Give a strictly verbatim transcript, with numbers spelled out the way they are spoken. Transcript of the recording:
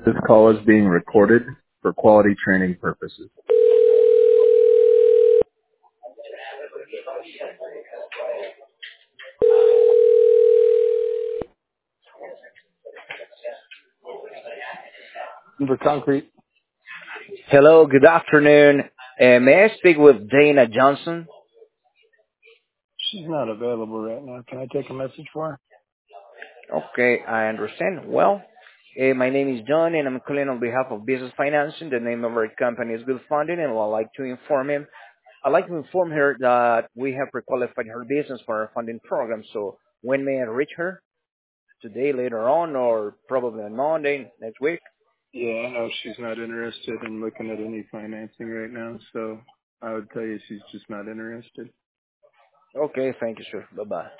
This call is being recorded for quality training purposes. For concrete. Hello, good afternoon. Uh, may I speak with Dana Johnson? She's not available right now. Can I take a message for her? Okay, I understand. Well, uh, my name is John, and I'm calling on behalf of Business Financing. The name of our company is Good Funding, and I'd like to inform him. I'd like to inform her that we have pre-qualified her business for our funding program. So when may I reach her? Today, later on, or probably on Monday, next week? Yeah, I know she's not interested in looking at any financing right now, so I would tell you she's just not interested. Okay, thank you, sir. Bye-bye.